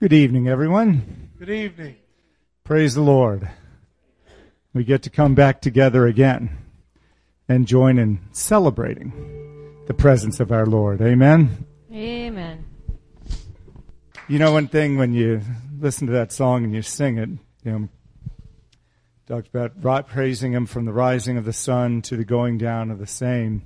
Good evening, everyone. Good evening. Praise the Lord. We get to come back together again and join in celebrating the presence of our Lord. Amen? Amen. You know, one thing when you listen to that song and you sing it, talks about praising Him from the rising of the sun to the going down of the same.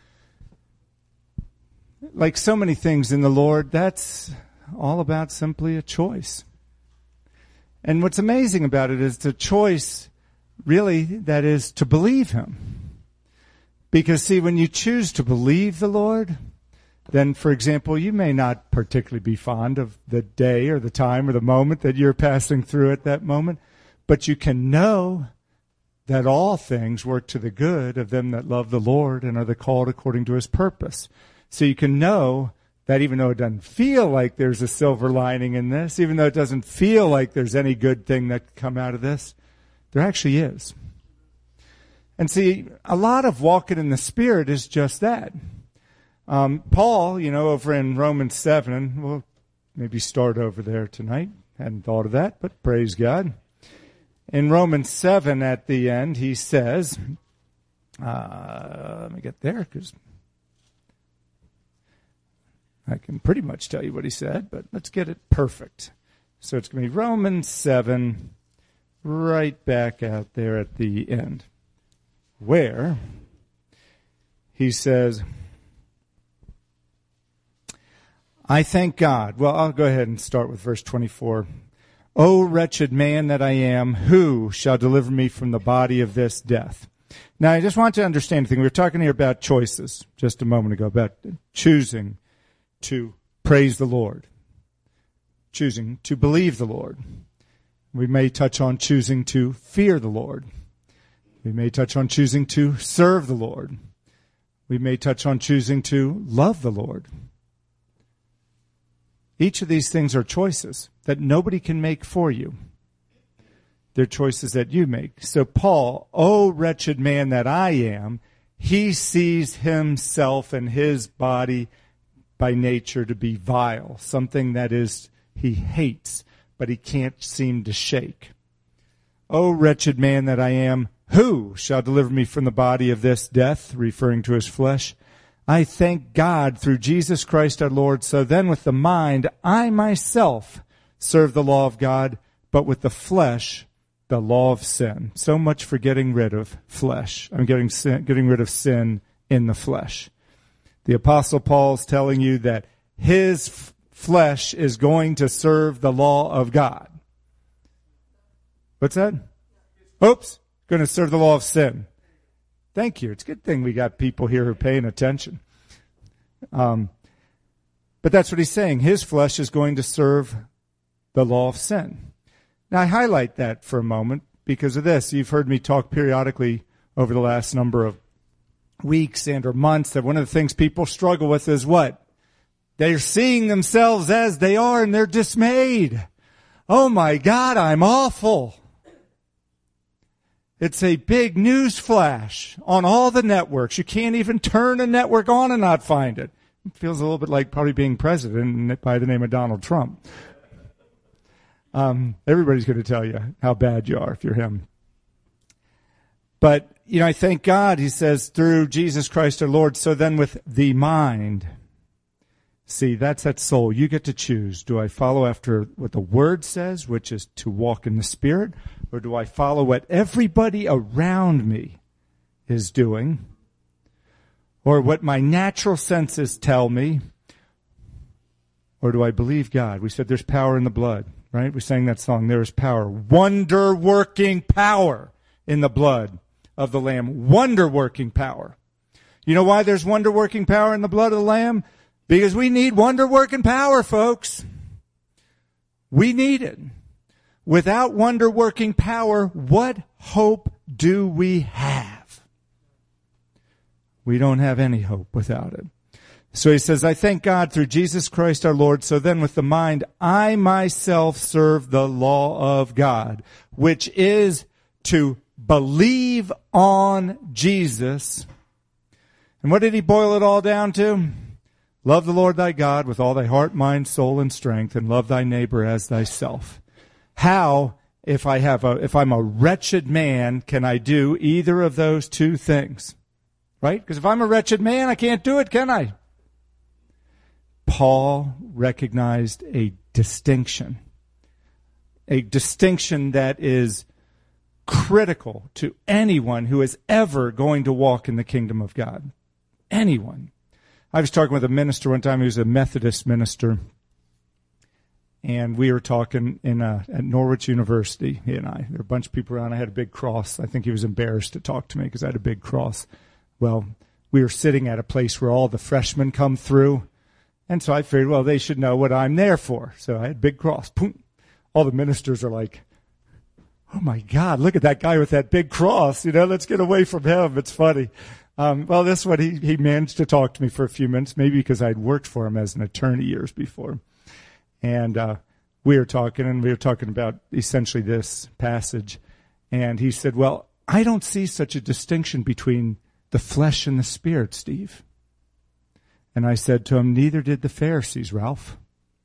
Like so many things in the Lord, that's all about simply a choice. And what's amazing about it is the choice, really, that is to believe Him. Because, see, when you choose to believe the Lord, then, for example, you may not particularly be fond of the day or the time or the moment that you're passing through at that moment, but you can know that all things work to the good of them that love the Lord and are the called according to His purpose. So you can know that even though it doesn't feel like there's a silver lining in this, even though it doesn't feel like there's any good thing that could come out of this, there actually is. And see, a lot of walking in the Spirit is just that. Paul, over in Romans 7, and we'll maybe start over there tonight. Hadn't thought of that, but praise God. In Romans 7 at the end, he says, let me get there because I can pretty much tell you what he said, but let's get it perfect. So it's going to be Romans 7, right back out there at the end, where he says, I thank God. Well, I'll go ahead and start with verse 24. O wretched man that I am, who shall deliver me from the body of this death? Now, I just want to understand a thing. We were talking here about choices just a moment ago, about choosing to praise the Lord, choosing to believe the Lord. We may touch on choosing to fear the Lord. We may touch on choosing to serve the Lord. We may touch on choosing to love the Lord. Each of these things are choices that nobody can make for you. They're choices that you make. So Paul, O wretched man that I am, he sees himself and his body by nature to be vile, something that is he hates, but he can't seem to shake. O wretched man that I am, who shall deliver me from the body of this death, referring to his flesh? I thank God through Jesus Christ our Lord. So then with the mind, I myself serve the law of God, but with the flesh, the law of sin. So much for getting rid of flesh. I'm getting rid of sin in the flesh. The Apostle Paul's telling you that his flesh is going to serve the law of God. What's that? Oops, going to serve the law of sin. Thank you. It's a good thing we got people here who are paying attention. But that's what he's saying. His flesh is going to serve the law of sin. Now, I highlight that for a moment because of this. You've heard me talk periodically over the last number of weeks and or months that one of the things people struggle with is what? They're seeing themselves as they are and they're dismayed. Oh my God, I'm awful. It's a big news flash on all the networks. You can't even turn a network on and not find it. It feels a little bit like probably being president by the name of Donald Trump. Everybody's going to tell you how bad you are if you're him. But, I thank God, he says, through Jesus Christ our Lord. So then with the mind, see, that's that soul. You get to choose. Do I follow after what the Word says, which is to walk in the Spirit? Or do I follow what everybody around me is doing? Or what my natural senses tell me? Or do I believe God? We said there's power in the blood, right? We sang that song, there is power. Wonder-working power in the blood of the Lamb. Wonder-working power. You know why there's wonder-working power in the blood of the Lamb? Because we need wonder-working power, folks. We need it. Without wonder-working power, what hope do we have? We don't have any hope without it. So he says, I thank God through Jesus Christ our Lord. So then with the mind, I myself serve the law of God, which is to believe on Jesus. And what did he boil it all down to? Love the Lord thy God with all thy heart, mind, soul, and strength, and love thy neighbor as thyself. How, if I'm a wretched man, can I do either of those two things? Right? Because if I'm a wretched man, I can't do it, can I? Paul recognized a distinction that is critical to anyone who is ever going to walk in the kingdom of God. Anyone. I was talking with a minister one time. He was a Methodist minister, and we were talking at Norwich University, he and I. There were a bunch of people around. I had a big cross. I think he was embarrassed to talk to me because I had a big cross. Well, we were sitting at a place where all the freshmen come through, and so I figured, well, they should know what I'm there for. So I had a big cross. Boom. All the ministers are like, oh, my God, look at that guy with that big cross. Let's get away from him. It's funny. Well, this one, he managed to talk to me for a few minutes, maybe because I'd worked for him as an attorney years before. And we were talking about essentially this passage. And he said, well, I don't see such a distinction between the flesh and the spirit, Steve. And I said to him, neither did the Pharisees, Ralph.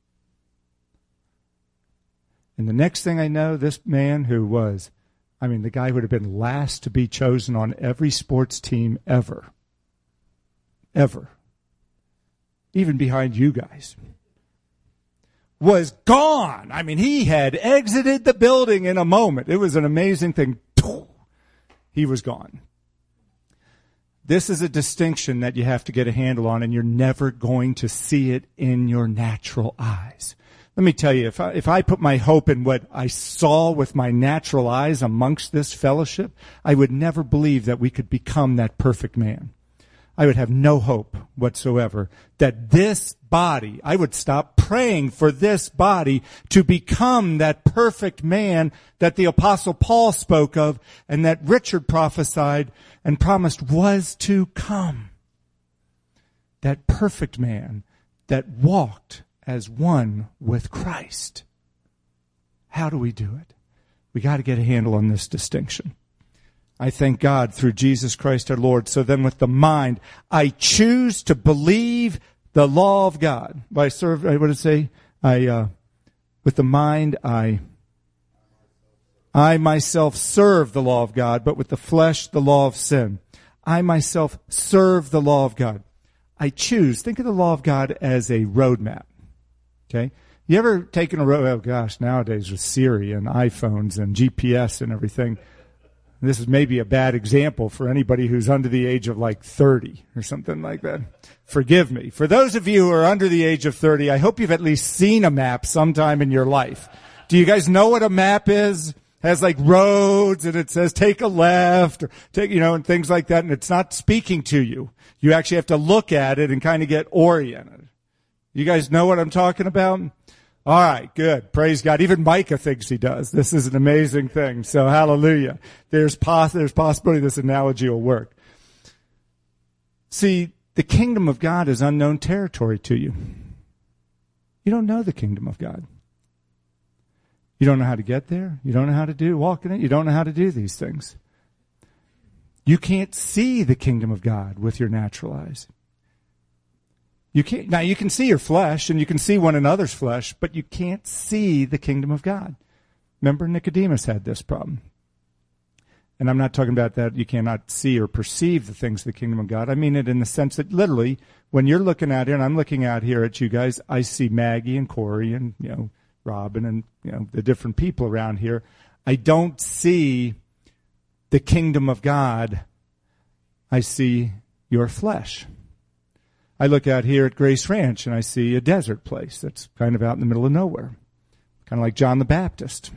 And the next thing I know, this man who was, the guy would have been last to be chosen on every sports team ever. Ever. Even behind you guys. Was gone. He had exited the building in a moment. It was an amazing thing. He was gone. This is a distinction that you have to get a handle on, and you're never going to see it in your natural eyes. Let me tell you, if I put my hope in what I saw with my natural eyes amongst this fellowship, I would never believe that we could become that perfect man. I would have no hope whatsoever that this body, I would stop praying for this body to become that perfect man that the Apostle Paul spoke of and that Richard prophesied and promised was to come. That perfect man that walked as one with Christ. How do we do it? We got to get a handle on this distinction. I thank God through Jesus Christ our Lord. So then with the mind, I choose to believe the law of God. What did it say? With the mind, I myself serve the law of God, but with the flesh, the law of sin. I myself serve the law of God. I choose. Think of the law of God as a roadmap. Okay? You ever taken a road? Oh gosh, nowadays with Siri and iPhones and GPS and everything. This is maybe a bad example for anybody who's under the age of 30 or something like that. Forgive me. For those of you who are under the age of 30, I hope you've at least seen a map sometime in your life. Do you guys know what a map is? It has roads and it says take a left or take, and things like that. And it's not speaking to you. You actually have to look at it and kind of get oriented. You guys know what I'm talking about? All right, good. Praise God. Even Micah thinks he does. This is an amazing thing. So hallelujah. There's possibility this analogy will work. See, the kingdom of God is unknown territory to you. You don't know the kingdom of God. You don't know how to get there. You don't know how to walk in it. You don't know how to do these things. You can't see the kingdom of God with your natural eyes. You can't. Now you can see your flesh and you can see one another's flesh, but you can't see the kingdom of God. Remember, Nicodemus had this problem. And I'm not talking about that you cannot see or perceive the things of the kingdom of God. I mean it in the sense that literally, when you're looking out here, and I'm looking out here at you guys, I see Maggie and Corey and, Robin and, the different people around here. I don't see the kingdom of God. I see your flesh. I look out here at Grace Ranch and I see a desert place that's kind of out in the middle of nowhere. Kind of like John the Baptist.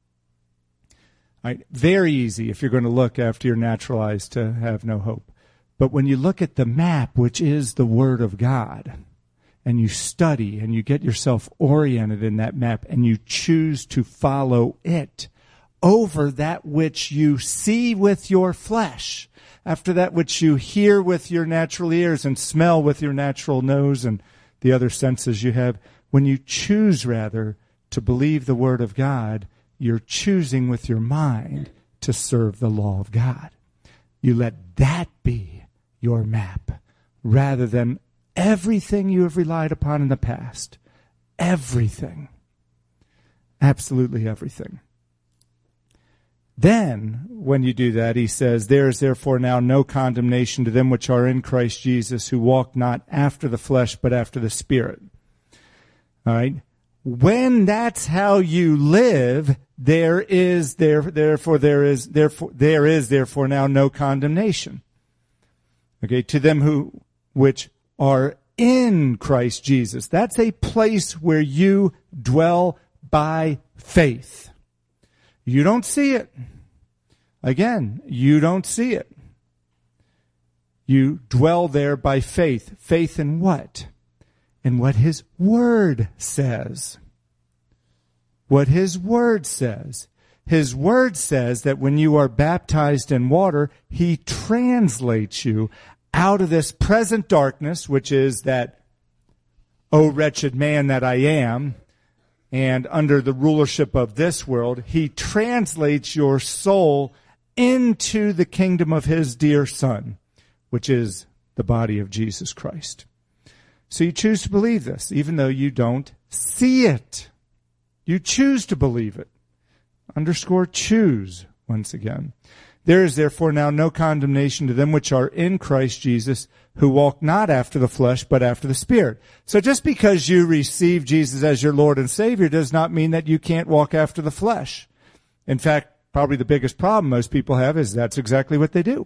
Very easy if you're going to look after your natural eyes to have no hope. But when you look at the map, which is the Word of God, and you study and you get yourself oriented in that map and you choose to follow it over that which you see with your flesh, after that which you hear with your natural ears and smell with your natural nose and the other senses you have, when you choose rather to believe the Word of God, you're choosing with your mind to serve the law of God. You let that be your map rather than everything you have relied upon in the past. Everything. Absolutely everything. Then, when you do that, he says, there is therefore now no condemnation to them which are in Christ Jesus, who walk not after the flesh, but after the Spirit. All right? When that's how you live, there is therefore now no condemnation. Okay, to them which are in Christ Jesus. That's a place where you dwell by faith. You don't see it. Again, you don't see it. You dwell there by faith. Faith in what? In what His Word says. What His Word says. His Word says that when you are baptized in water, He translates you out of this present darkness, which is that, "O wretched man that I am," and under the rulership of this world, He translates your soul into the kingdom of His dear Son, which is the body of Jesus Christ. So you choose to believe this, even though you don't see it. You choose to believe it. Underscore choose, once again. There is therefore now no condemnation to them which are in Christ Jesus, who walk not after the flesh, but after the Spirit. So just because you receive Jesus as your Lord and Savior does not mean that you can't walk after the flesh. In fact, probably the biggest problem most people have is that's exactly what they do.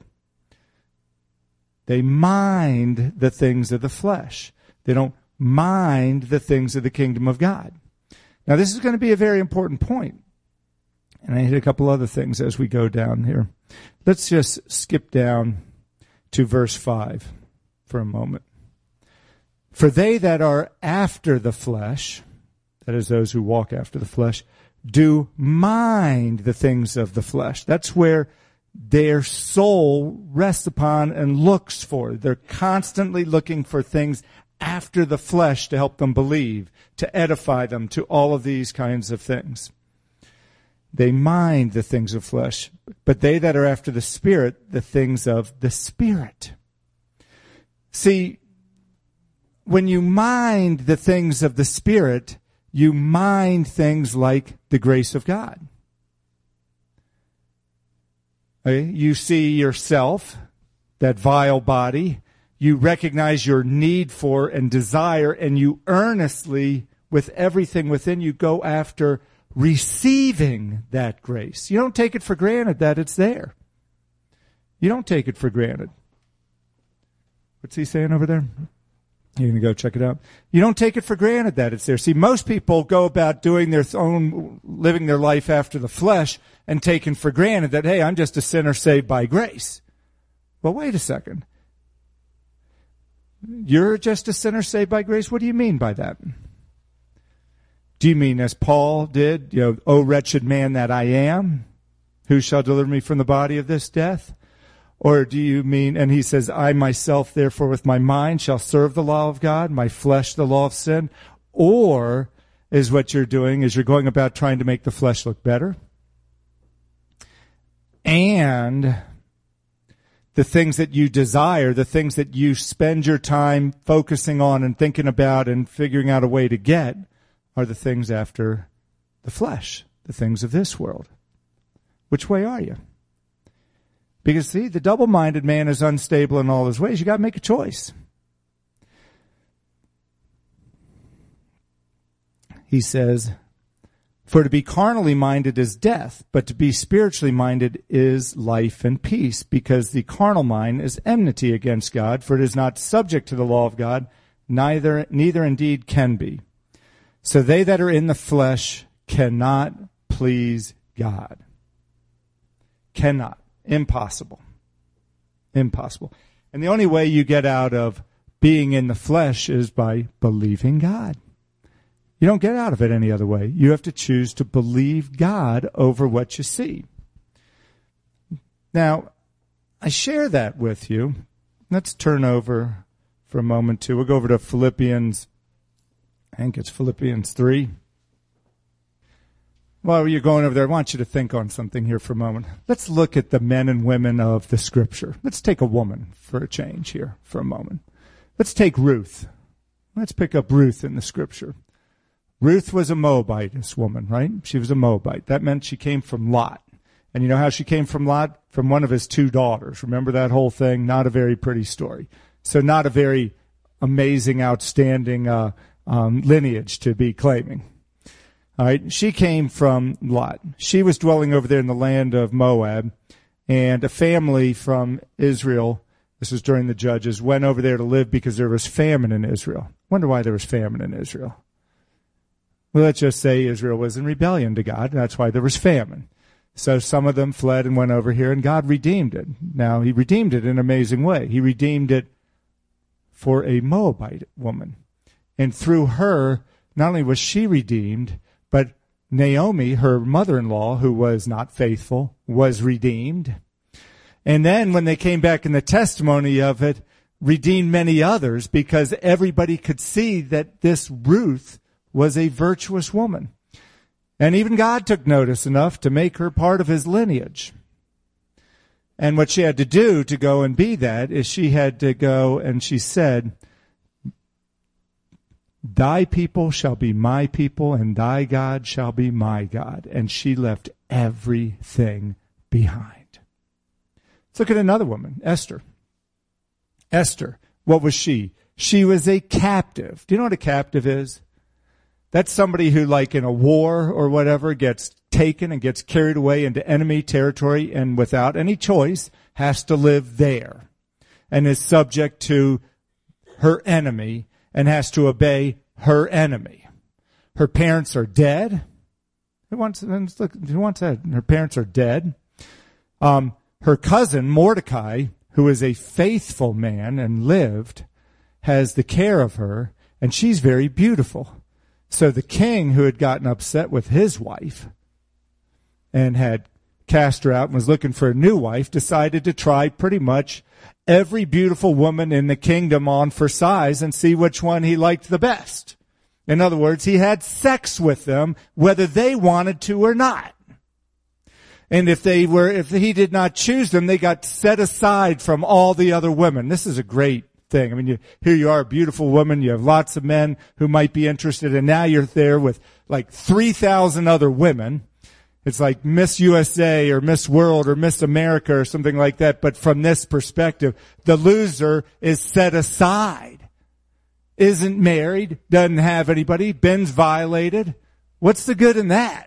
They mind the things of the flesh. They don't mind the things of the kingdom of God. Now, this is going to be a very important point. And I hit a couple other things as we go down here. Let's just skip down to verse 5 for a moment. For they that are after the flesh, that is those who walk after the flesh, do mind the things of the flesh. That's where their soul rests upon and looks for. They're constantly looking for things after the flesh to help them believe, to edify them, to all of these kinds of things. They mind the things of flesh, but they that are after the Spirit, the things of the Spirit. See, when you mind the things of the Spirit, you mind things like the grace of God. Okay? You see yourself, that vile body, you recognize your need for and desire, and you earnestly, with everything within you, go after receiving that grace. You don't take it for granted that it's there. You don't take it for granted. What's he saying over there? You're going to go check it out? You don't take it for granted that it's there. See, most people go about doing their own, living their life after the flesh and taking for granted that, hey, I'm just a sinner saved by grace. Well, wait a second. You're just a sinner saved by grace? What do you mean by that? Do you mean as Paul did, O wretched man that I am, who shall deliver me from the body of this death? Or do you mean, and he says, I myself therefore with my mind shall serve the law of God, my flesh the law of sin? Or is what you're doing is you're going about trying to make the flesh look better? And the things that you desire, the things that you spend your time focusing on and thinking about and figuring out a way to get, are the things after the flesh, the things of this world. Which way are you? Because, see, the double-minded man is unstable in all his ways. You got to make a choice. He says, for to be carnally minded is death, but to be spiritually minded is life and peace, because the carnal mind is enmity against God, for it is not subject to the law of God, neither indeed can be. So they that are in the flesh cannot please God. Cannot. Impossible. Impossible. And the only way you get out of being in the flesh is by believing God. You don't get out of it any other way. You have to choose to believe God over what you see. Now, I share that with you. Let's turn over for a moment too. We'll go over to Philippians. I think it's Philippians 3. While you're going over there, I want you to think on something here for a moment. Let's look at the men and women of the Scripture. Let's take a woman for a change here for a moment. Let's take Ruth. Let's pick up Ruth in the scripture. Ruth was a Moabitess woman, right? She was a Moabite. That meant she came from Lot. And you know how she came from Lot? From one of his 2 daughters. Remember that whole thing? Not a very pretty story. So not a very amazing, outstanding lineage to be claiming. All right, she came from Lot. She was dwelling over there in the land of Moab, and a family from Israel, this was during the Judges, went over there to live because there was famine in Israel. Wonder why there was famine in Israel. Well, let's just say Israel was in rebellion to God. That's why there was famine. So some of them fled and went over here, and God redeemed it. Now, he redeemed it in an amazing way. He redeemed it for a Moabite woman. And through her, not only was she redeemed, but Naomi, her mother-in-law, who was not faithful, was redeemed. And then when they came back in the testimony of it, redeemed many others, because everybody could see that this Ruth was a virtuous woman. And even God took notice enough to make her part of his lineage. And what she had to do to go and be that is she had to go, and she said, thy people shall be my people, and thy God shall be my God. And she left everything behind. Let's look at another woman, Esther. Esther, what was she? She was a captive. Do you know what a captive is? That's somebody who, like in a war or whatever, gets taken and gets carried away into enemy territory and without any choice has to live there and is subject to her enemy and has to obey her enemy. Her parents are dead. Who wants that? Her parents are dead. Her cousin, Mordecai, who is a faithful man and lived, has the care of her, and she's very beautiful. So the king, who had gotten upset with his wife and had cast her out and was looking for a new wife, decided to try pretty much every beautiful woman in the kingdom on for size and see which one he liked the best. In other words, he had sex with them, whether they wanted to or not. And if he did not choose them, they got set aside from all the other women. This is a great thing. I mean, here you are, a beautiful woman. You have lots of men who might be interested, and now you're there with like 3,000 other women. It's like Miss USA or Miss World or Miss America or something like that. But from this perspective, the loser is set aside. Isn't married, doesn't have anybody, been's violated. What's the good in that?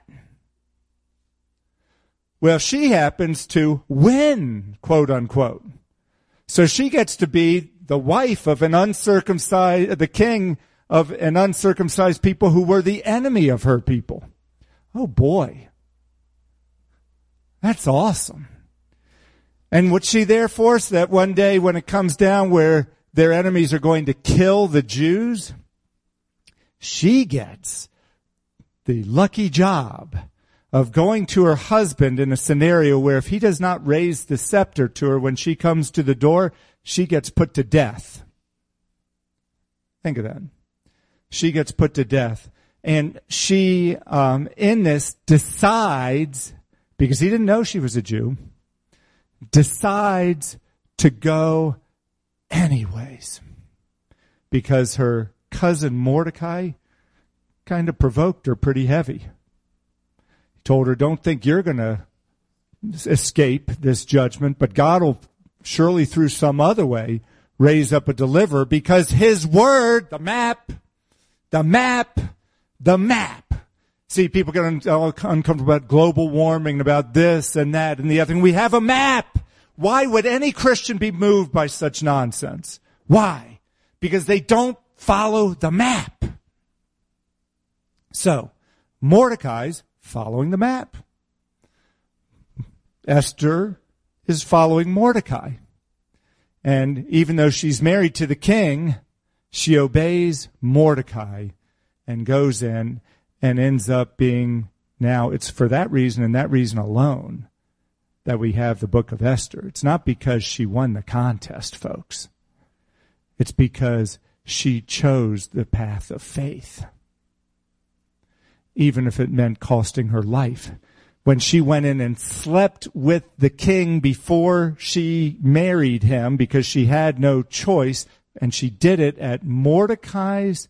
Well, she happens to win, quote unquote. So she gets to be the wife of the king of an uncircumcised people who were the enemy of her people. Oh boy. That's awesome. And would she therefore, so that one day when it comes down where their enemies are going to kill the Jews, she gets the lucky job of going to her husband in a scenario where if he does not raise the scepter to her when she comes to the door, she gets put to death. Think of that. She gets put to death. And she, in this, decides, because he didn't know she was a Jew, decides to go anyways. Because her cousin Mordecai kind of provoked her pretty heavy. He told her, don't think you're going to escape this judgment, but God will surely through some other way raise up a deliverer, because his word, the map. See, people get all uncomfortable about global warming, about this and that and the other thing. We have a map. Why would any Christian be moved by such nonsense? Why? Because they don't follow the map. So, Mordecai's following the map. Esther is following Mordecai. And even though she's married to the king, she obeys Mordecai and goes in and ends up being, now it's for that reason and that reason alone that we have the book of Esther. It's not because she won the contest, folks. It's because she chose the path of faith, even if it meant costing her life. When she went in and slept with the king before she married him because she had no choice, And she did it at Mordecai's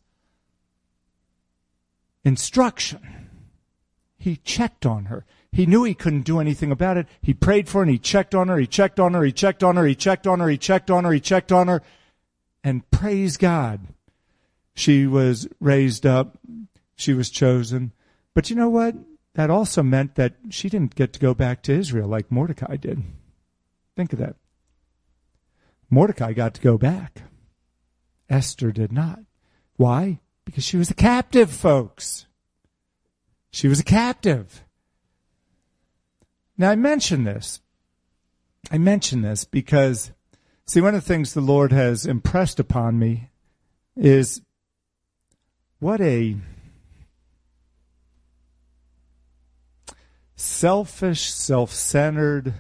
instruction. He checked on her. He knew he couldn't do anything about it. He prayed for her and he checked on her, he checked on her, he checked on her, he checked on her, he checked on her, he checked on her. And praise God, she was raised up. She was chosen. But you know what? That also meant that she didn't get to go back to Israel like Mordecai did. Think of that. Mordecai got to go back. Esther did not. Why? Because she was a captive, folks. She was a captive. Now, I mention this because, see, one of the things the Lord has impressed upon me is what a selfish, self-centered,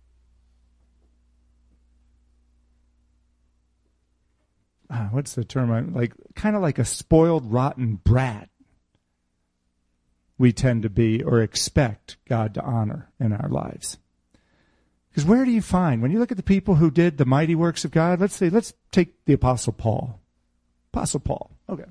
what's the term? Kind of like a spoiled, rotten brat we tend to be or expect God to honor in our lives. Because where do you find, when you look at the people who did the mighty works of God, let's take the Apostle Paul. Apostle Paul, okay.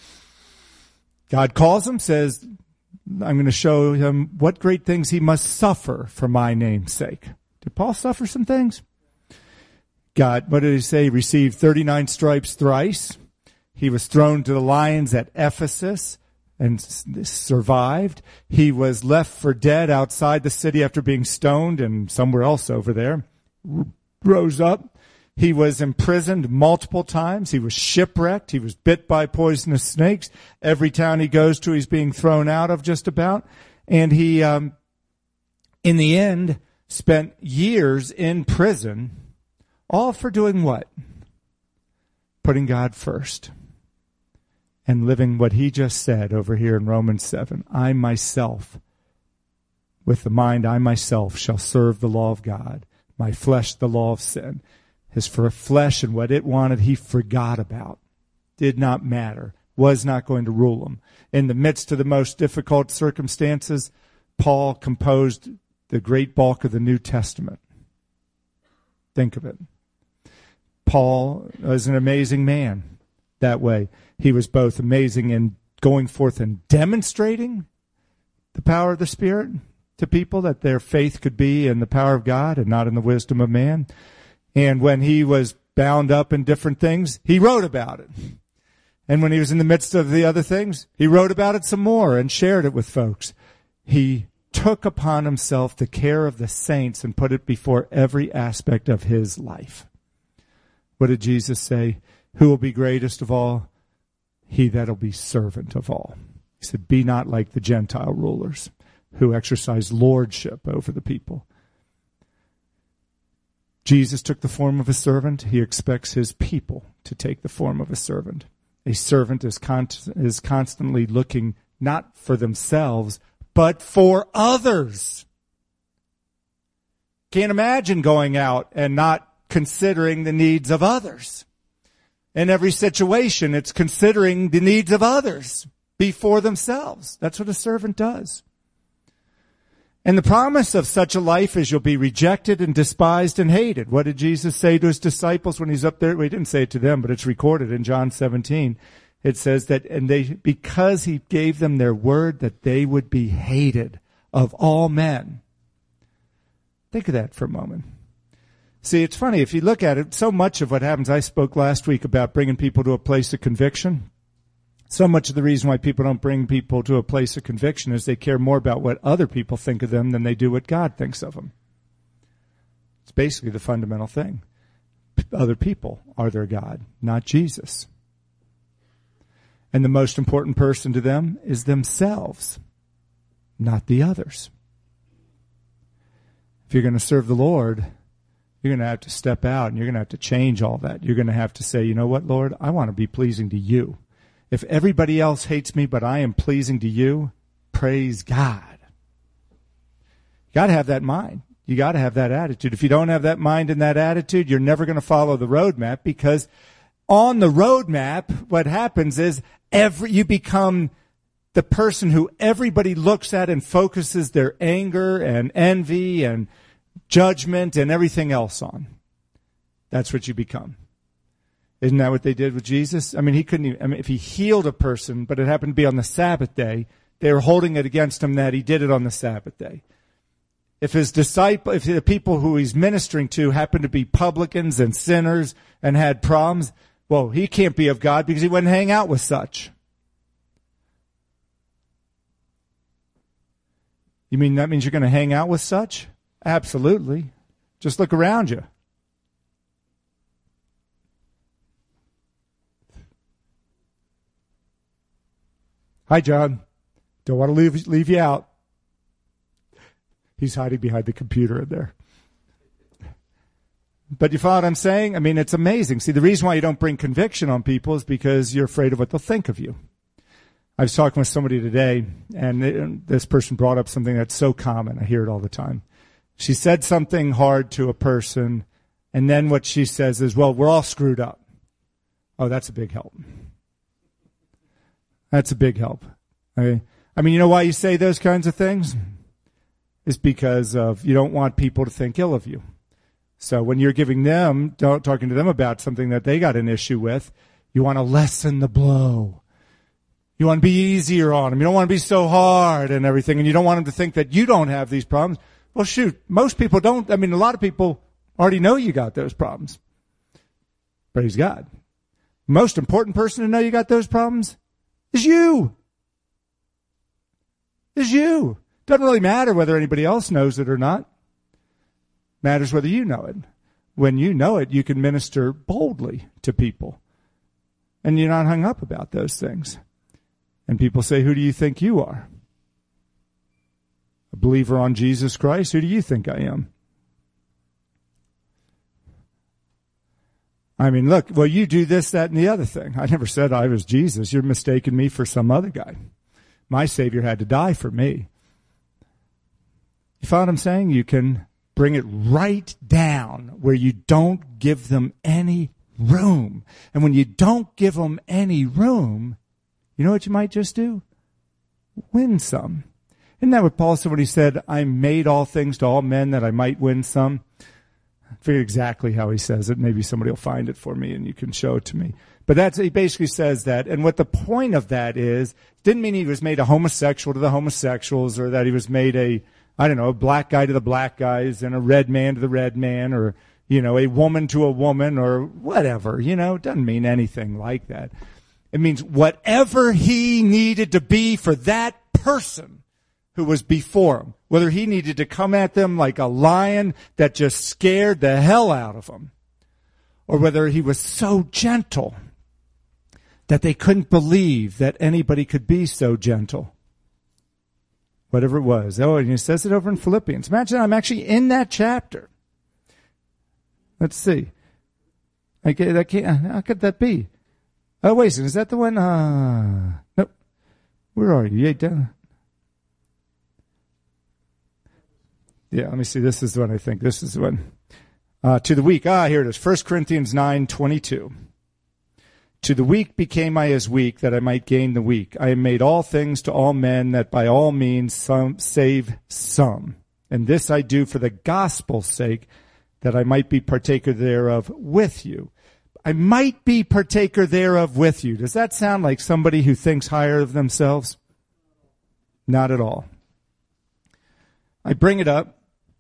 God calls him, says, I'm going to show him what great things he must suffer for my name's sake. Did Paul suffer some things? God, what did he say? He received 39 stripes thrice. He was thrown to the lions at Ephesus and survived. He was left for dead outside the city after being stoned and somewhere else over there. Rose up. He was imprisoned multiple times. He was shipwrecked. He was bit by poisonous snakes. Every town he goes to, he's being thrown out of just about. And he, in the end, spent years in prison, all for doing what? Putting God first. And living what he just said over here in Romans 7. I myself, with the mind I myself, shall serve the law of God. My flesh the law of sin. His flesh and what it wanted, he forgot about. Did not matter. Was not going to rule him. In the midst of the most difficult circumstances, Paul composed the great bulk of the New Testament. Think of it. Paul was an amazing man that way. He was both amazing in going forth and demonstrating the power of the Spirit to people, that their faith could be in the power of God and not in the wisdom of man. And when he was bound up in different things, he wrote about it. And when he was in the midst of the other things, he wrote about it some more and shared it with folks. He took upon himself the care of the saints and put it before every aspect of his life. What did Jesus say? Who will be greatest of all? He that'll be servant of all. He said, be not like the Gentile rulers who exercise lordship over the people. Jesus took the form of a servant. He expects his people to take the form of a servant. A servant is constantly looking not for themselves, but for others. Can't imagine going out and not considering the needs of others. In every situation, it's considering the needs of others before themselves. That's what a servant does. And the promise of such a life is you'll be rejected and despised and hated. What did Jesus say to his disciples when he's up there? Well, he didn't say it to them, but it's recorded in John 17. It says that, because he gave them their word, that they would be hated of all men. Think of that for a moment. See, it's funny, if you look at it, so much of what happens, I spoke last week about bringing people to a place of conviction. So much of the reason why people don't bring people to a place of conviction is they care more about what other people think of them than they do what God thinks of them. It's basically the fundamental thing. Other people are their God, not Jesus. And the most important person to them is themselves, not the others. If you're going to serve the Lord, you're going to have to step out and you're going to have to change all that. You're going to have to say, you know what, Lord, I want to be pleasing to you. If everybody else hates me, but I am pleasing to you, praise God. You got to have that mind. You got to have that attitude. If you don't have that mind and that attitude, you're never going to follow the roadmap, because on the roadmap, what happens is you become the person who everybody looks at and focuses their anger and envy and judgment and everything else on. That's what you become. Isn't that what they did with Jesus? I mean, he couldn't even, I mean, if he healed a person, but it happened to be on the Sabbath day, they were holding it against him that he did it on the Sabbath day. If his disciple, if the people who he's ministering to happened to be publicans and sinners and had problems, well, he can't be of God because he wouldn't hang out with such. You mean that means you're going to hang out with such? Absolutely. Just look around you. Hi, John. Don't want to leave you out. He's hiding behind the computer in there. But you follow what I'm saying? I mean, it's amazing. See, the reason why you don't bring conviction on people is because you're afraid of what they'll think of you. I was talking with somebody today, and this person brought up something that's so common. I hear it all the time. She said something hard to a person, and then what she says is, well, we're all screwed up. Oh, that's a big help. That's a big help. Okay? I mean, you know why you say those kinds of things? It's because of you don't want people to think ill of you. So when you're giving them, talking to them about something that they got an issue with, you want to lessen the blow. You want to be easier on them. You don't want to be so hard and everything, and you don't want them to think that you don't have these problems. Well, shoot, most people don't. I mean, a lot of people already know you got those problems. Praise God. Most important person to know you got those problems is you. Is you. Doesn't really matter whether anybody else knows it or not. Matters whether you know it. When you know it, you can minister boldly to people. And you're not hung up about those things. And people say, who do you think you are? A believer on Jesus Christ? Who do you think I am? I mean, look, well, you do this, that, and the other thing. I never said I was Jesus. You're mistaking me for some other guy. My Savior had to die for me. You follow what I'm saying? You can bring it right down where you don't give them any room. And when you don't give them any room, you know what you might just do? Win some. Isn't that what Paul said when he said, I made all things to all men that I might win some? I forget exactly how he says it. Maybe somebody will find it for me and you can show it to me. But he basically says that. And what the point of that is, didn't mean he was made a homosexual to the homosexuals, or that he was made a black guy to the black guys and a red man to the red man, or, a woman to a woman, or whatever. It doesn't mean anything like that. It means whatever he needed to be for that person who was before him, whether he needed to come at them like a lion that just scared the hell out of them, or whether he was so gentle that they couldn't believe that anybody could be so gentle. Whatever it was. Oh, and he says it over in Philippians. Imagine I'm actually in that chapter. Let's see. How could that be? Oh, wait a second. Is that the one? Nope. Where are you? Yeah, let me see. This is the one I think. This is the one. To the weak. Here it is. 1 Corinthians 9:22. To the weak became I as weak, that I might gain the weak. I have made all things to all men, that by all means some save some. And this I do for the gospel's sake, that I might be partaker thereof with you. I might be partaker thereof with you. Does that sound like somebody who thinks higher of themselves? Not at all. I bring it up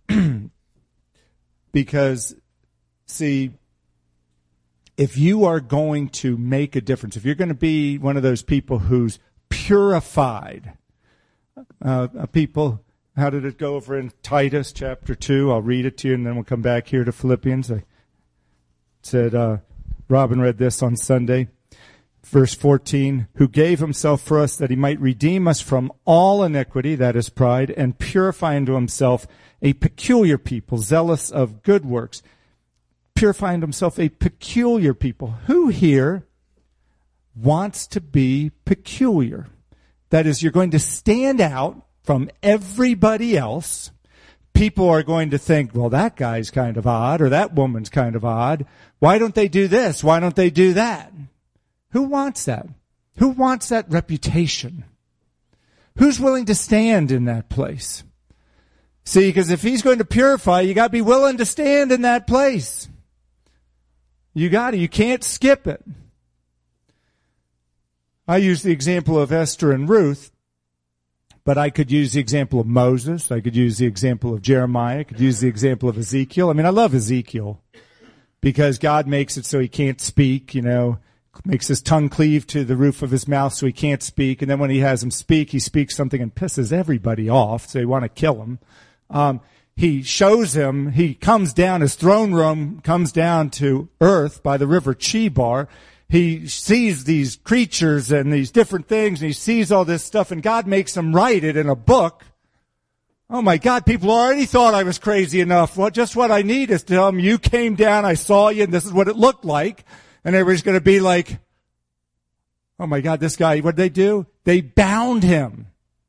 because, see, if you are going to make a difference, if you're going to be one of those people who's purified, people, how did it go over in Titus chapter 2? I'll read it to you and then we'll come back here to Philippians. I said, Robin read this on Sunday. Verse 14, who gave himself for us that he might redeem us from all iniquity, that is pride, and purify unto himself a peculiar people, zealous of good works. Purify unto himself a peculiar people. Who here wants to be peculiar? That is, you're going to stand out from everybody else. People are going to think, well, that guy's kind of odd, or that woman's kind of odd. Why don't they do this? Why don't they do that? Who wants that? Who wants that reputation? Who's willing to stand in that place? See, because if he's going to purify, you got to be willing to stand in that place. You got it. You can't skip it. I use the example of Esther and Ruth, but I could use the example of Moses. I could use the example of Jeremiah. I could use the example of Ezekiel. I mean, I love Ezekiel because God makes it so he can't speak, makes his tongue cleave to the roof of his mouth so he can't speak. And then when he has him speak, he speaks something and pisses everybody off, so they want to kill him. He shows him, he comes down, his throne room comes down to earth by the river Chebar. He sees these creatures and these different things, and he sees all this stuff, and God makes him write it in a book. Oh my God, people already thought I was crazy enough. Just what I need is to tell them, you came down, I saw you, and this is what it looked like. And everybody's going to be like, oh my God, this guy, what did they do? They bound him.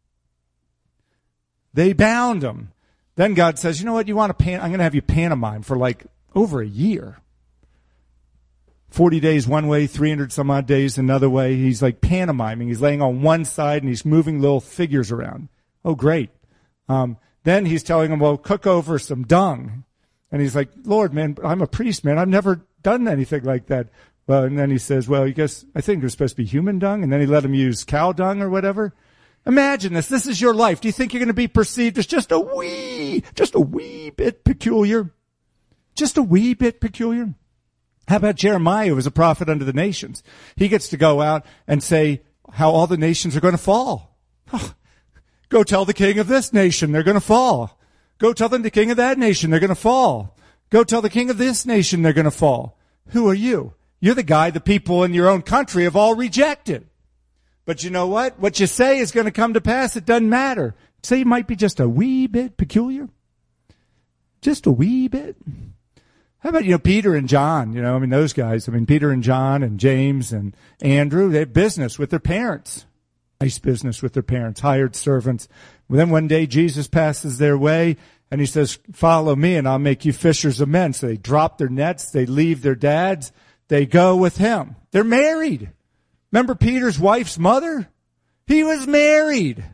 They bound him. Then God says, you know what, I'm going to have you pantomime for like over a year. 40 days one way, 300 some odd days another way. He's like pantomiming. He's laying on one side and he's moving little figures around. Oh, great. Then he's telling him, well, cook over some dung. And he's like, Lord, man, I'm a priest, man. I've never done anything like that. Well, and then he says, well, I think there's supposed to be human dung. And then he let him use cow dung or whatever. Imagine this. This is your life. Do you think you're going to be perceived as just a wee bit peculiar? Just a wee bit peculiar? How about Jeremiah, who was a prophet unto the nations? He gets to go out and say how all the nations are going to fall. Oh, go tell the king of this nation they're going to fall. Go tell them the king of that nation they're going to fall. Go tell the king of this nation they're going to fall. Who are you? You're the guy the people in your own country have all rejected. But you know what? What you say is going to come to pass. It doesn't matter. Say you might be just a wee bit peculiar. Just a wee bit. How about, Peter and John? Those guys. Peter and John and James and Andrew, they have business with their parents. Nice business with their parents, hired servants. And then one day Jesus passes their way and he says, follow me and I'll make you fishers of men. So they drop their nets. They leave their dads. They go with him. They're married. Remember Peter's wife's mother? He was married.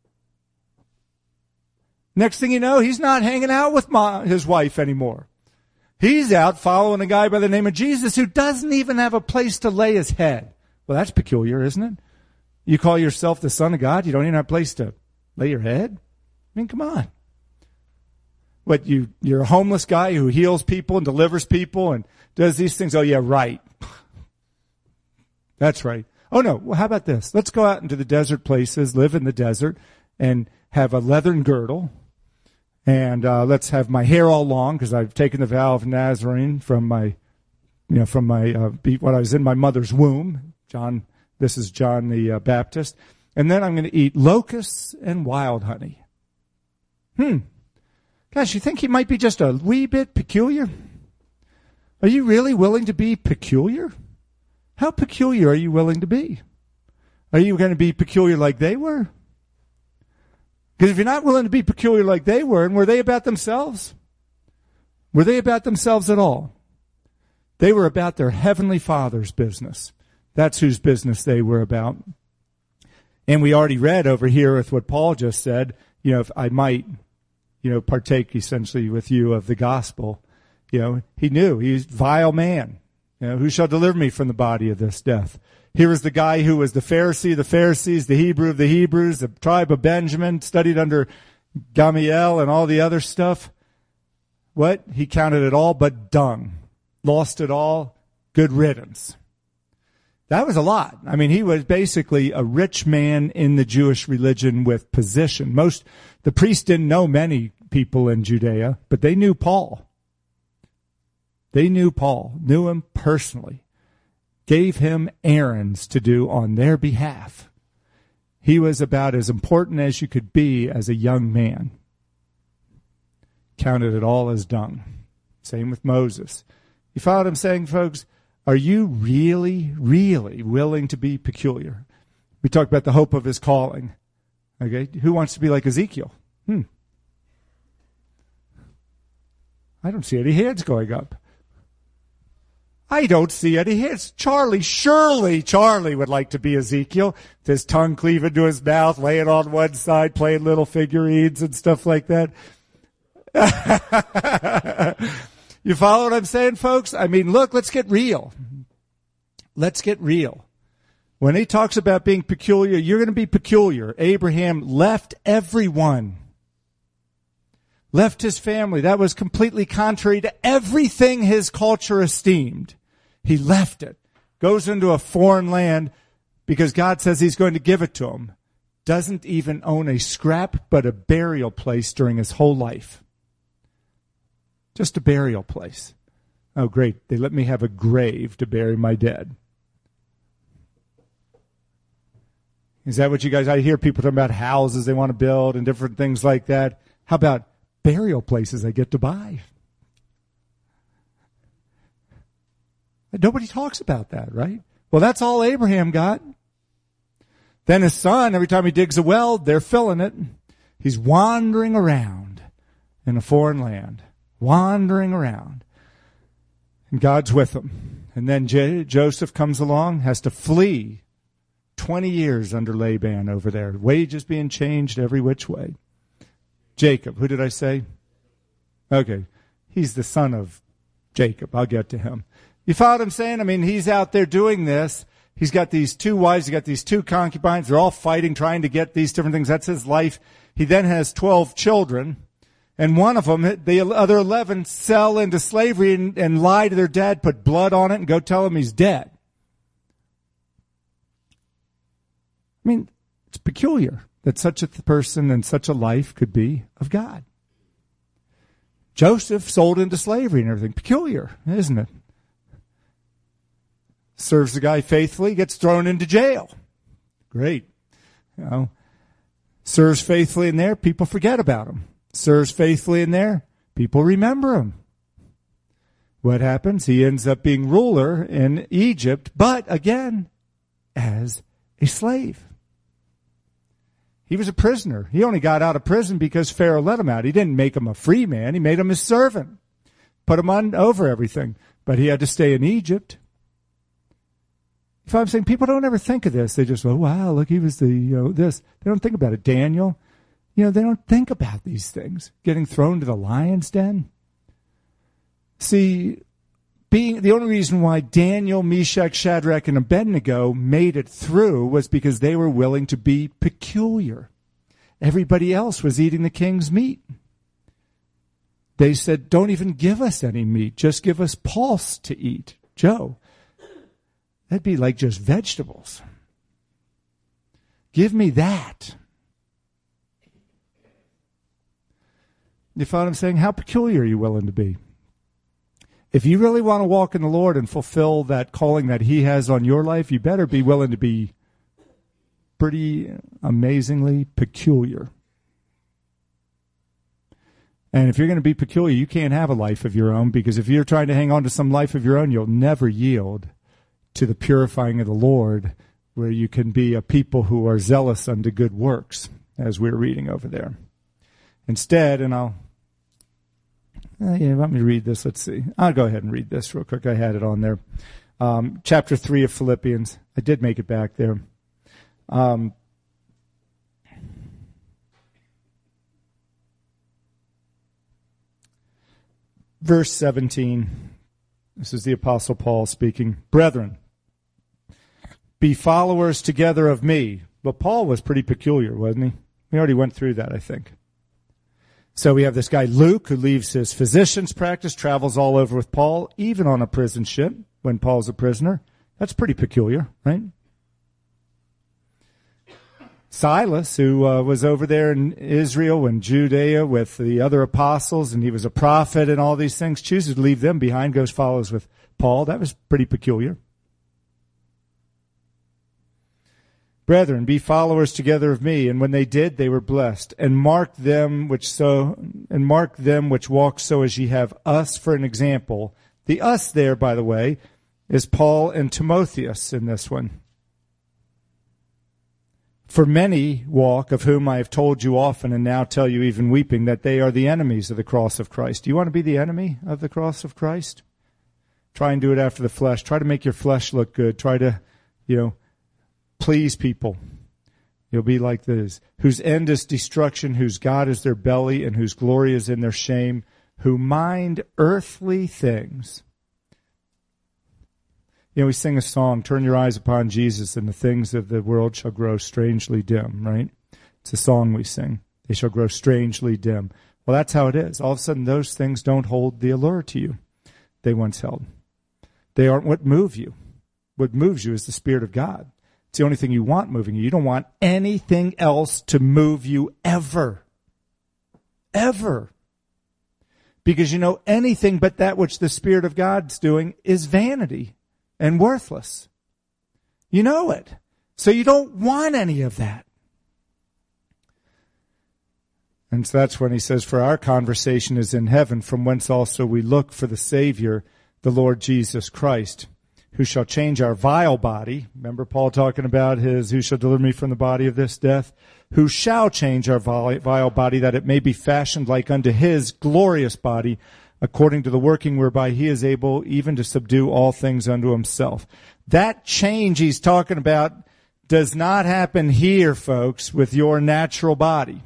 Next thing you know, he's not hanging out with his wife anymore. He's out following a guy by the name of Jesus who doesn't even have a place to lay his head. Well, that's peculiar, isn't it? You call yourself the Son of God, you don't even have a place to lay your head? Come on. What, you're a homeless guy who heals people and delivers people and does these things? Oh, yeah, right. That's right. Oh, no. Well, how about this? Let's go out into the desert places, live in the desert, and have a leathern girdle. And let's have my hair all long because I've taken the vow of Nazarene from when I was in my mother's womb. This is John the Baptist. And then I'm going to eat locusts and wild honey. Gosh, you think he might be just a wee bit peculiar? Are you really willing to be peculiar? How peculiar are you willing to be? Are you going to be peculiar like they were? Because if you're not willing to be peculiar like they were, and were they about themselves? Were they about themselves at all? They were about their heavenly Father's business. That's whose business they were about. And we already read over here with what Paul just said, if I might, partake essentially with you of the gospel. He knew he's a vile man. Who shall deliver me from the body of this death? Here was the guy who was the Pharisee of the Pharisees, the Hebrew of the Hebrews, the tribe of Benjamin, studied under Gamaliel and all the other stuff. What? He counted it all but dung. Lost it all. Good riddance. That was a lot. He was basically a rich man in the Jewish religion with position. The priests didn't know many people in Judea, but they knew Paul. They knew Paul, knew him personally, gave him errands to do on their behalf. He was about as important as you could be as a young man. Counted it all as dung. Same with Moses. You follow what I'm saying, folks? Are you really, really willing to be peculiar? We talked about the hope of his calling. Okay, who wants to be like Ezekiel? I don't see any hands going up. I don't see any hands. Surely Charlie would like to be Ezekiel. With his tongue cleaving to his mouth, laying on one side, playing little figurines and stuff like that. You follow what I'm saying, folks? I mean, look, let's get real. Let's get real. When he talks about being peculiar, you're going to be peculiar. Abraham left everyone. Left his family. That was completely contrary to everything his culture esteemed. He left it. Goes into a foreign land because God says he's going to give it to him. Doesn't even own a scrap but a burial place during his whole life. Just a burial place. Oh, great. They let me have a grave to bury my dead. Is that what you guys, I hear people talking about houses they want to build and different things like that. How about burial places they get to buy? Nobody talks about that, right? Well, that's all Abraham got. Then his son, every time he digs a well, they're filling it. He's wandering around in a foreign land. Wandering around. And God's with him. And then Joseph comes along, has to flee 20 years under Laban over there. Wages being changed every which way. Jacob, who did I say? Okay. He's the son of Jacob. I'll get to him. You follow what I'm saying? I mean, he's out there doing this. He's got these 2 wives. He's got these 2 concubines. They're all fighting, trying to get these different things. That's his life. He then has 12 children. And one of them, the other 11, sell into slavery and lie to their dad, put blood on it, and go tell him he's dead. I mean, it's peculiar that such a person and such a life could be of God. Joseph sold into slavery and everything. Peculiar, isn't it? Serves the guy faithfully, gets thrown into jail. Great. Serves faithfully in there, people forget about him. Serves faithfully in there, people remember him. What happens? He ends up being ruler in Egypt, but again, as a slave. He was a prisoner. He only got out of prison because Pharaoh let him out. He didn't make him a free man. He made him his servant. Put him on over everything. But he had to stay in Egypt. If I'm saying people don't ever think of this, they just go, wow, look, he was this. They don't think about it. Daniel, they don't think about these things. Getting thrown to the lion's den. See, the only reason why Daniel, Meshach, Shadrach, and Abednego made it through was because they were willing to be peculiar. Everybody else was eating the king's meat. They said, don't even give us any meat. Just give us pulse to eat. Joe, that'd be like just vegetables. Give me that. You follow what I'm saying? How peculiar are you willing to be? If you really want to walk in the Lord and fulfill that calling that he has on your life, you better be willing to be pretty amazingly peculiar. And if you're going to be peculiar, you can't have a life of your own, because if you're trying to hang on to some life of your own, you'll never yield to the purifying of the Lord, where you can be a people who are zealous unto good works, as we're reading over there. Instead, and let me read this. Let's see. I'll go ahead and read this real quick. I had it on there. Chapter 3 of Philippians. I did make it back there. Verse 17. This is the Apostle Paul speaking. Brethren, be followers together of me. But Paul was pretty peculiar, wasn't he? We already went through that, I think. So we have this guy Luke, who leaves his physician's practice, travels all over with Paul, even on a prison ship when Paul's a prisoner. That's pretty peculiar, right? Silas, who was over there in Israel and Judea with the other apostles, and he was a prophet and all these things, chooses to leave them behind, goes follows with Paul. That was pretty peculiar. Brethren, be followers together of me. And when they did, they were blessed. And mark them which walk so as ye have us for an example. The us there, by the way, is Paul and Timotheus in this one. For many walk, of whom I have told you often, and now tell you even weeping, that they are the enemies of the cross of Christ. Do you want to be the enemy of the cross of Christ? Try and do it after the flesh. Try to make your flesh look good. Try to, please people. You'll be like this, whose end is destruction, whose God is their belly, and whose glory is in their shame, who mind earthly things. You know, we sing a song, turn your eyes upon Jesus, and the things of the world shall grow strangely dim, right? It's a song we sing. They shall grow strangely dim. Well, that's how it is. All of a sudden, those things don't hold the allure to you they once held. They aren't what move you. What moves you is the Spirit of God. It's the only thing you want moving you. You don't want anything else to move you ever. Ever. Because you know anything but that which the Spirit of God's doing is vanity and worthless. You know it. So you don't want any of that. And so that's when he says, for our conversation is in heaven, from whence also we look for the Savior, the Lord Jesus Christ, who shall change our vile body. Remember Paul talking about his, who shall deliver me from the body of this death? Who shall change our vile body, that it may be fashioned like unto his glorious body, according to the working whereby he is able even to subdue all things unto himself. That change he's talking about does not happen here, folks, with your natural body.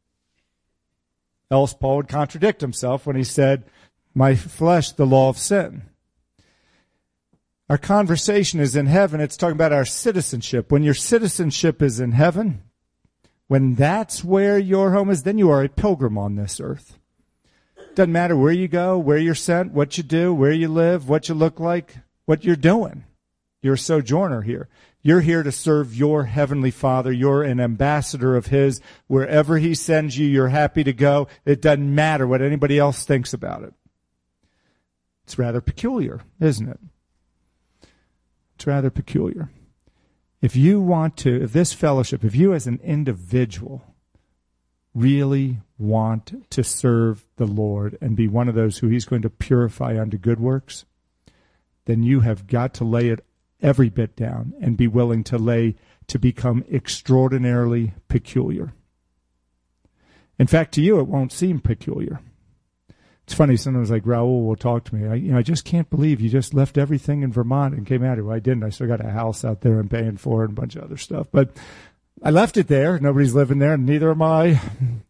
Else Paul would contradict himself when he said, my flesh, the law of sin. Our conversation is in heaven. It's talking about our citizenship. When your citizenship is in heaven, when that's where your home is, then you are a pilgrim on this earth. Doesn't matter where you go, where you're sent, what you do, where you live, what you look like, what you're doing. You're a sojourner here. You're here to serve your heavenly Father. You're an ambassador of his. Wherever he sends you, you're happy to go. It doesn't matter what anybody else thinks about it. It's rather peculiar, isn't it? It's rather peculiar. If this fellowship, if you as an individual really want to serve the Lord and be one of those who he's going to purify unto good works, then you have got to lay it every bit down and be willing to become extraordinarily peculiar. In fact, to you, it won't seem peculiar. It's funny, sometimes like Raul will talk to me. I just can't believe you just left everything in Vermont and came out here. Well, I didn't. I still got a house out there I'm paying for and a bunch of other stuff. But I left it there. Nobody's living there, and neither am I.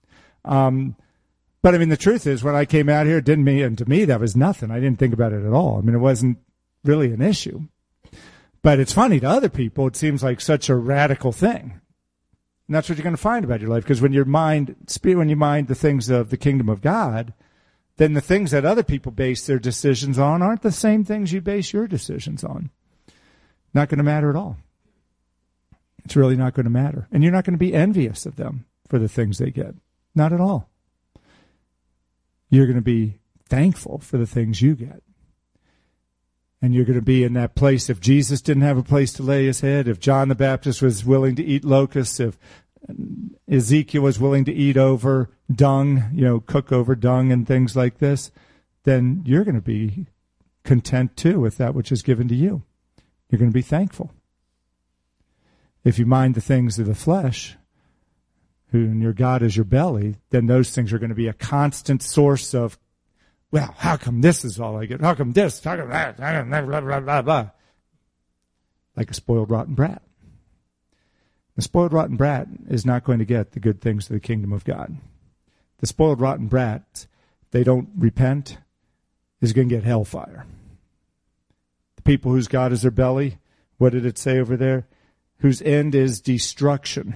But I mean, the truth is, when I came out here, it didn't mean, and to me, that was nothing. I didn't think about it at all. I mean, it wasn't really an issue. But it's funny, to other people, it seems like such a radical thing. And that's what you're going to find about your life. Because when you mind the things of the kingdom of God, then the things that other people base their decisions on aren't the same things you base your decisions on. Not going to matter at all. It's really not going to matter. And you're not going to be envious of them for the things they get. Not at all. You're going to be thankful for the things you get. And you're going to be in that place. If Jesus didn't have a place to lay his head, if John the Baptist was willing to eat locusts, if Ezekiel was willing to eat over dung, cook over dung and things like this, then you're going to be content too with that which is given to you. You're going to be thankful. If you mind the things of the flesh, and your God is your belly, then those things are going to be a constant source of, well, how come this is all I get? How come this? How come that? Blah, blah, blah, blah. Like a spoiled, rotten brat. The spoiled, rotten brat is not going to get the good things of the kingdom of God. The spoiled, rotten brat, if they don't repent, is going to get hellfire. The people whose God is their belly, what did it say over there? Whose end is destruction.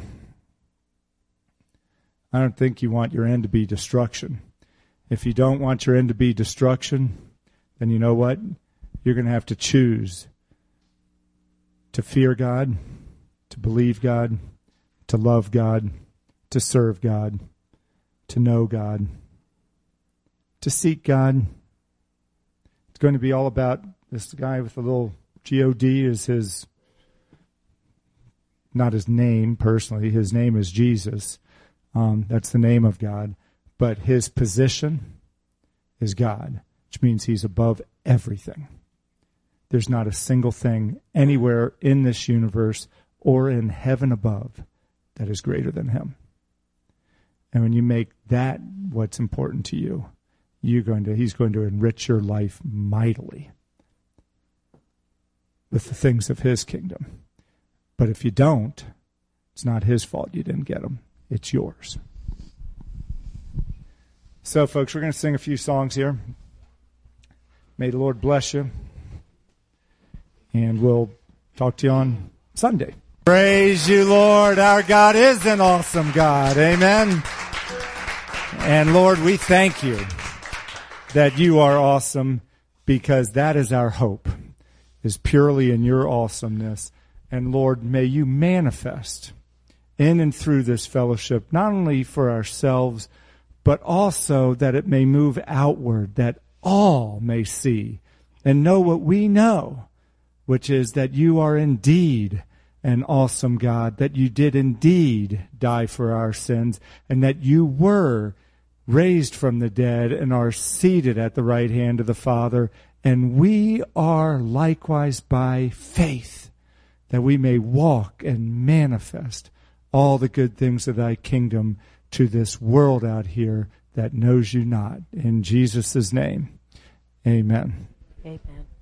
I don't think you want your end to be destruction. If you don't want your end to be destruction, then you know what? You're going to have to choose to fear God, to believe God, to love God, to serve God, to know God, to seek God. It's going to be all about this guy with the little G-O-D is his, not his name personally. His name is Jesus. That's the name of God. But his position is God, which means he's above everything. There's not a single thing anywhere in this universe or in heaven above that is greater than him. And when you make that what's important to you, he's going to enrich your life mightily with the things of his kingdom. But if you don't, it's not his fault you didn't get them. It's yours. So, folks, we're going to sing a few songs here. May the Lord bless you. And we'll talk to you on Sunday. Praise you, Lord. Our God is an awesome God. Amen. And, Lord, we thank you that you are awesome, because that is our hope, is purely in your awesomeness. And, Lord, may you manifest in and through this fellowship, not only for ourselves, but also that it may move outward, that all may see and know what we know, which is that you are indeed an awesome God, that you did indeed die for our sins, and that you were raised from the dead and are seated at the right hand of the Father. And we are likewise by faith, that we may walk and manifest all the good things of thy kingdom to this world out here that knows you not. In Jesus' name, amen. Amen.